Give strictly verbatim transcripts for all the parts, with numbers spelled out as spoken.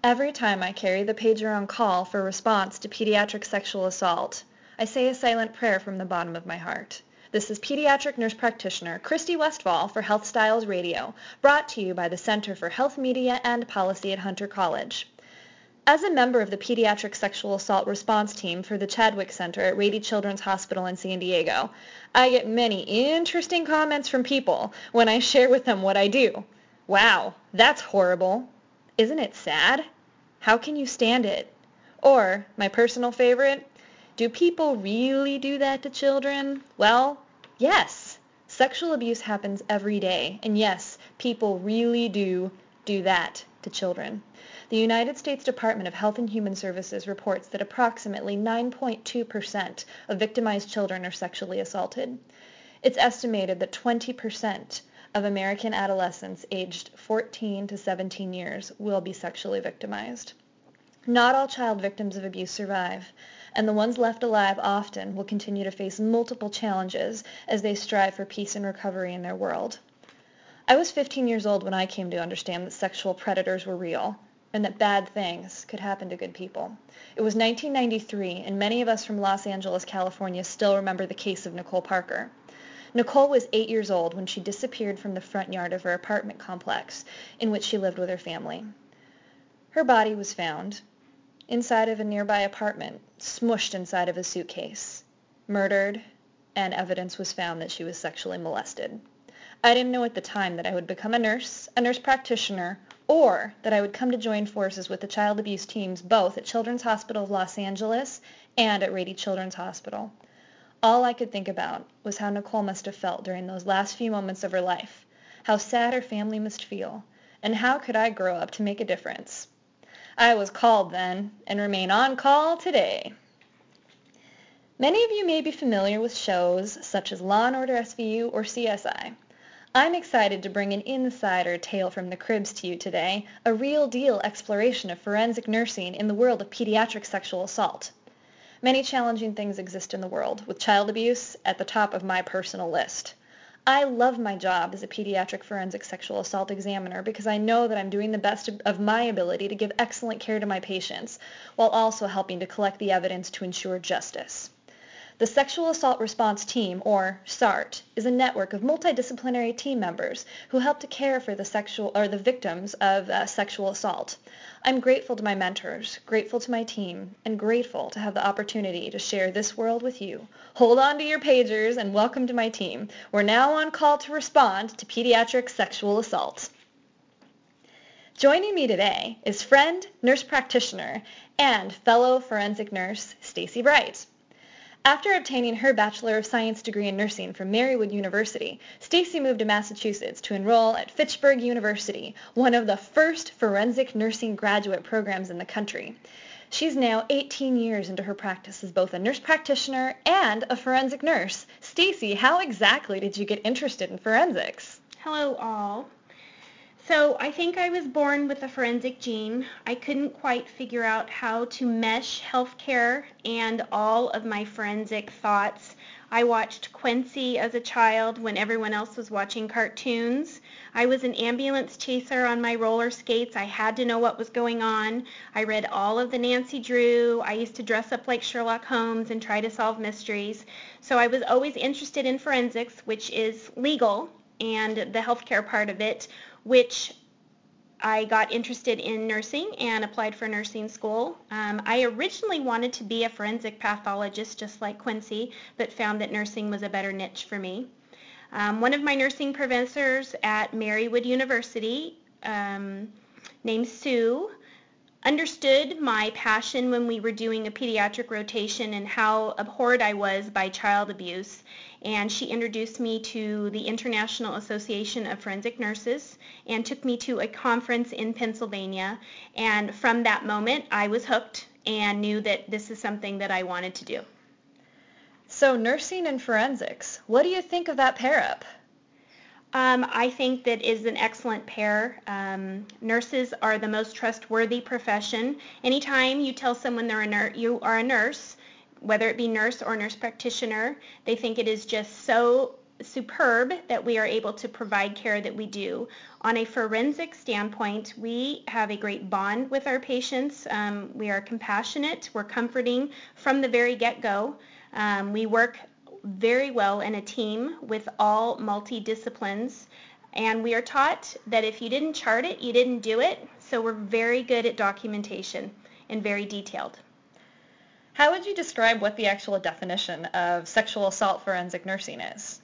Every time I carry the pager on call for response to pediatric sexual assault, I say a silent prayer from the bottom of my heart. This is pediatric nurse practitioner Christy Westfall for Health Styles Radio, brought to you by the Center for Health Media and Policy at Hunter College. As a member of the Pediatric Sexual Assault Response Team for the Chadwick Center at Rady Children's Hospital in San Diego, I get many interesting comments from people when I share with them what I do. Wow, that's horrible. Isn't it sad? How can you stand it? Or, my personal favorite, do people really do that to children? Well, yes. Sexual abuse happens every day, and yes, people really do do that to children. The United States Department of Health and Human Services reports that approximately nine point two percent of victimized children are sexually assaulted. It's estimated that twenty percent of American adolescents aged fourteen to seventeen years will be sexually victimized. Not all child victims of abuse survive, and the ones left alive often will continue to face multiple challenges as they strive for peace and recovery in their world. I was fifteen years old when I came to understand that sexual predators were real, and that bad things could happen to good people. It was nineteen ninety-three, and many of us from Los Angeles, California still remember the case of Nicole Parker. Nicole was eight years old when she disappeared from the front yard of her apartment complex in which she lived with her family. Her body was found inside of a nearby apartment, smushed inside of a suitcase, murdered, and evidence was found that she was sexually molested. I didn't know at the time that I would become a nurse, a nurse practitioner, or that I would come to join forces with the child abuse teams both at Children's Hospital of Los Angeles and at Rady Children's Hospital. All I could think about was how Nicole must have felt during those last few moments of her life, how sad her family must feel, and how could I grow up to make a difference. I was called then, and remain on call today. Many of you may be familiar with shows such as Law and Order S V U or C S I. I'm excited to bring an insider tale from the cribs to you today, a real-deal exploration of forensic nursing in the world of pediatric sexual assault. Many challenging things exist in the world, with child abuse at the top of my personal list. I love my job as a pediatric forensic sexual assault examiner because I know that I'm doing the best of my ability to give excellent care to my patients, while also helping to collect the evidence to ensure justice. The Sexual Assault Response Team, or SART, is a network of multidisciplinary team members who help to care for the sexual or the victims of uh, sexual assault. I'm grateful to my mentors, grateful to my team, and grateful to have the opportunity to share this world with you. Hold on to your pagers and welcome to my team. We're now on call to respond to pediatric sexual assault. Joining me today is friend, nurse practitioner, and fellow forensic nurse, Stacy Bright. After obtaining her Bachelor of Science degree in nursing from Marywood University, Stacy moved to Massachusetts to enroll at Fitchburg University, one of the first forensic nursing graduate programs in the country. She's now eighteen years into her practice as both a nurse practitioner and a forensic nurse. Stacy, how exactly did you get interested in forensics? Hello, all. So I think I was born with a forensic gene. I couldn't quite figure out how to mesh healthcare and all of my forensic thoughts. I watched Quincy as a child when everyone else was watching cartoons. I was an ambulance chaser on my roller skates. I had to know what was going on. I read all of the Nancy Drew. I used to dress up like Sherlock Holmes and try to solve mysteries. So I was always interested in forensics, which is legal, and the healthcare part of it, which I got interested in nursing and applied for nursing school. Um, I originally wanted to be a forensic pathologist just like Quincy, but found that nursing was a better niche for me. Um, one of my nursing professors at Marywood University, um, named Sue, understood my passion when we were doing a pediatric rotation and how abhorred I was by child abuse. And she introduced me to the International Association of Forensic Nurses and took me to a conference in Pennsylvania. And from that moment, I was hooked and knew that this is something that I wanted to do. So nursing and forensics, what do you think of that pair-up? Um, I think that is an excellent pair. Um, nurses are the most trustworthy profession. Anytime you tell someone they're a nur- you are a nurse, whether it be nurse or nurse practitioner, they think it is just so superb that we are able to provide care that we do. On a forensic standpoint, we have a great bond with our patients. Um, we are compassionate. We're comforting from the very get-go. Um, we work very well in a team with all multidisciplines, and we are taught that if you didn't chart it, you didn't do it. So we're very good at documentation and very detailed. How would you describe what the actual definition of sexual assault forensic nursing is?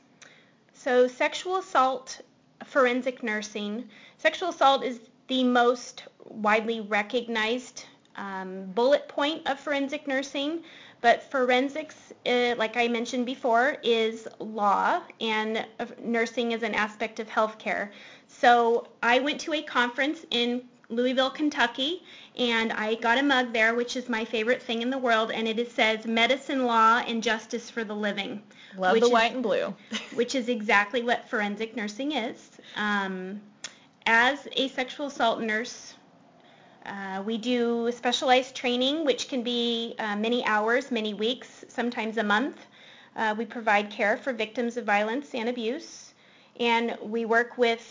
So sexual assault forensic nursing, sexual assault is the most widely recognized um, bullet point of forensic nursing, but forensics, uh, like I mentioned before, is law, and uh, nursing is an aspect of healthcare. So I went to a conference in Louisville, Kentucky, and I got a mug there, which is my favorite thing in the world, and it says Medicine, Law, and Justice for the Living. Love the is, white and blue. Which is exactly what forensic nursing is. Um, as a sexual assault nurse, uh, we do specialized training, which can be uh, many hours, many weeks, sometimes a month. Uh, we provide care for victims of violence and abuse. And we work with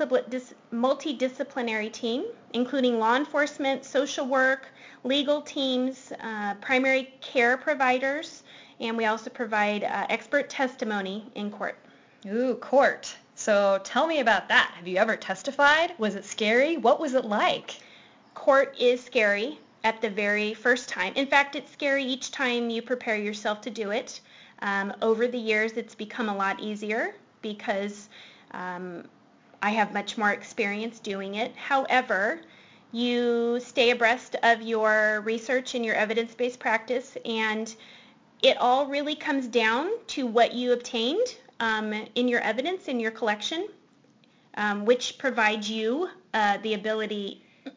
multidisciplinary team, including law enforcement, social work, legal teams, uh, primary care providers, and we also provide uh, expert testimony in court. Ooh, court. So tell me about that. Have you ever testified? Was it scary? What was it like? Court is scary at the very first time. In fact, it's scary each time you prepare yourself to do it. Um, over the years, it's become a lot easier because um, I have much more experience doing it. However, you stay abreast of your research and your evidence-based practice, and it all really comes down to what you obtained um, in your evidence, in your collection, um, which provides you uh, the ability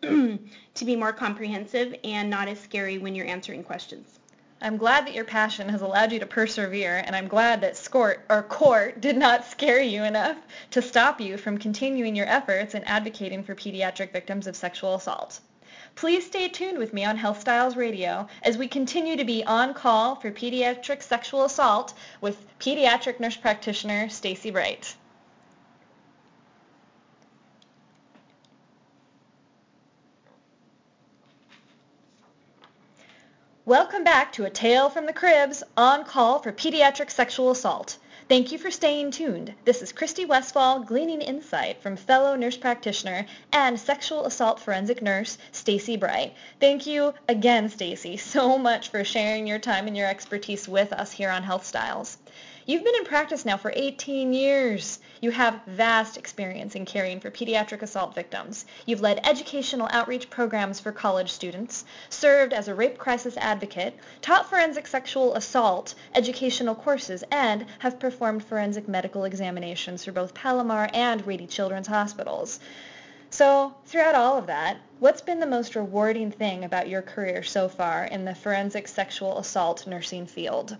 to be more comprehensive and not as scary when you're answering questions. I'm glad that your passion has allowed you to persevere, and I'm glad that SCORT, or court did not scare you enough to stop you from continuing your efforts in advocating for pediatric victims of sexual assault. Please stay tuned with me on Health Styles Radio as we continue to be on call for pediatric sexual assault with pediatric nurse practitioner Stacy Bright. Welcome back to A Tale from the Cribs, on call for pediatric sexual assault. Thank you for staying tuned. This is Christy Westfall gleaning insight from fellow nurse practitioner and sexual assault forensic nurse Stacy Bright. Thank you again, Stacy, so much for sharing your time and your expertise with us here on Health Styles. You've been in practice now for eighteen years. You have vast experience in caring for pediatric assault victims. You've led educational outreach programs for college students, served as a rape crisis advocate, taught forensic sexual assault educational courses, and have performed forensic medical examinations for both Palomar and Rady Children's hospitals. So, throughout all of that, what's been the most rewarding thing about your career so far in the forensic sexual assault nursing field?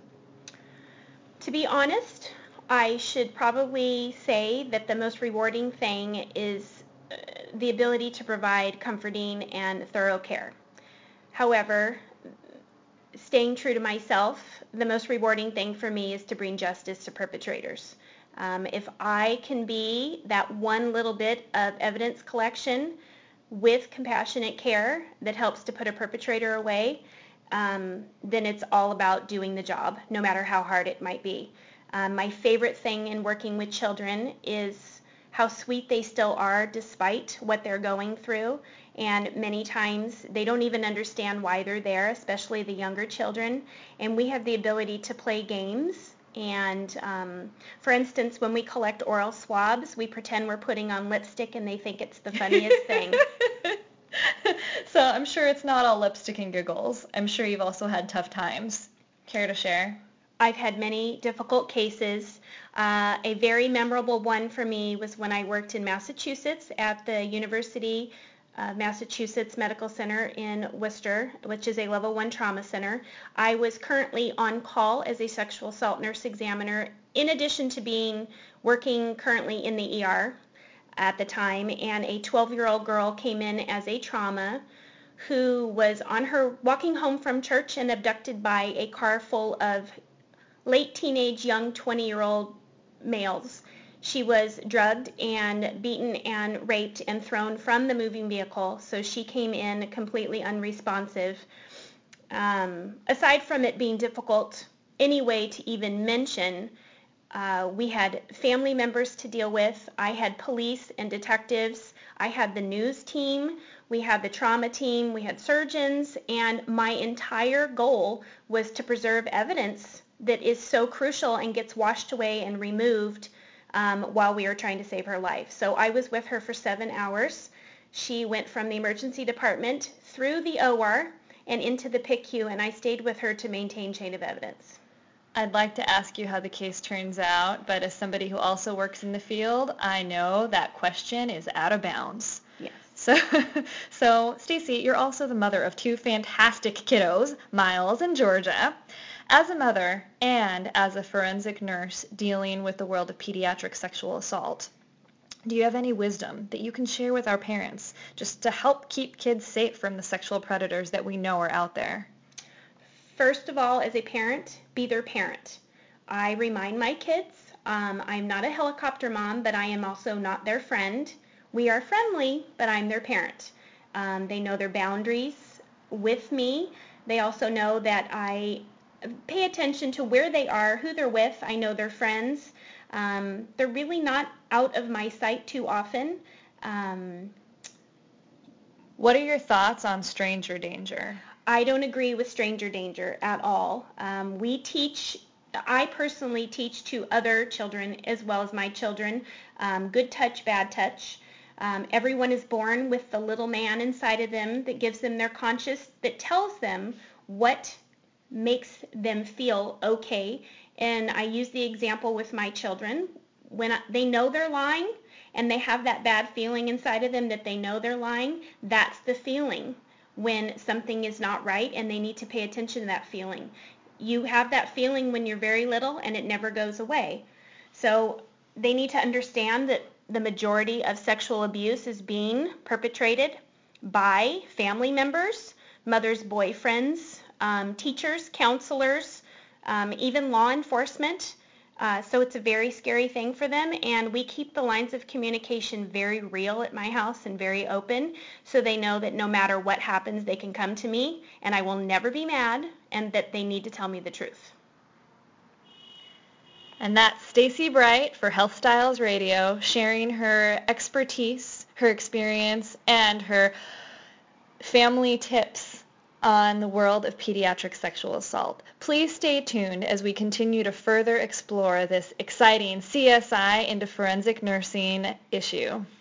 To be honest, I should probably say that the most rewarding thing is uh, the ability to provide comforting and thorough care. However, staying true to myself, the most rewarding thing for me is to bring justice to perpetrators. Um, if I can be that one little bit of evidence collection with compassionate care that helps to put a perpetrator away, um, then it's all about doing the job, no matter how hard it might be. Um, my favorite thing in working with children is how sweet they still are despite what they're going through, and many times they don't even understand why they're there, especially the younger children, and we have the ability to play games. And um, for instance, when we collect oral swabs, we pretend we're putting on lipstick and they think it's the funniest thing. So I'm sure it's not all lipstick and giggles. I'm sure you've also had tough times. Care to share? I've had many difficult cases. Uh, a very memorable one for me was when I worked in Massachusetts at the University of Massachusetts Medical Center in Worcester, which is a level one trauma center. I was currently on call as a sexual assault nurse examiner, in addition to being working currently in the E R at the time, and a twelve-year-old girl came in as a trauma who was on her walking home from church and abducted by a car full of late teenage, young twenty-year-old males. She was drugged and beaten and raped and thrown from the moving vehicle, so she came in completely unresponsive. Um, aside from it being difficult anyway to even mention, uh, we had family members to deal with. I had police and detectives. I had the news team. We had the trauma team. We had surgeons. And my entire goal was to preserve evidence that is so crucial and gets washed away and removed um, while we were trying to save her life. So I was with her for seven hours. She went from the emergency department through the O R and into the P I C U, and I stayed with her to maintain chain of evidence. I'd like to ask you how the case turns out, but as somebody who also works in the field, I know that question is out of bounds. Yes. So, so Stacy, you're also the mother of two fantastic kiddos, Miles and Georgia. As a mother and as a forensic nurse dealing with the world of pediatric sexual assault, do you have any wisdom that you can share with our parents just to help keep kids safe from the sexual predators that we know are out there? First of all, as a parent, be their parent. I remind my kids, um, I'm not a helicopter mom, but I am also not their friend. We are friendly, but I'm their parent. Um, they know their boundaries with me. They also know that I pay attention to where they are, who they're with. I know their friends. Um, they're really not out of my sight too often. Um, what are your thoughts on stranger danger? I don't agree with stranger danger at all. Um, we teach, I personally teach to other children as well as my children, um, good touch, bad touch. Um, everyone is born with the little man inside of them that gives them their conscious, that tells them what makes them feel okay. And I use the example with my children. When I, they know they're lying and they have that bad feeling inside of them that they know they're lying, that's the feeling when something is not right, and they need to pay attention to that feeling. You have that feeling when you're very little and it never goes away. So they need to understand that the majority of sexual abuse is being perpetrated by family members, mothers' boyfriends, um, teachers, counselors, um, even law enforcement. Uh, so it's a very scary thing for them, and we keep the lines of communication very real at my house and very open, so they know that no matter what happens, they can come to me, and I will never be mad, and that they need to tell me the truth. And that's Stacy Bright for Health Styles Radio, sharing her expertise, her experience, and her family tips on the world of pediatric sexual assault. Please stay tuned as we continue to further explore this exciting C S I into forensic nursing issue.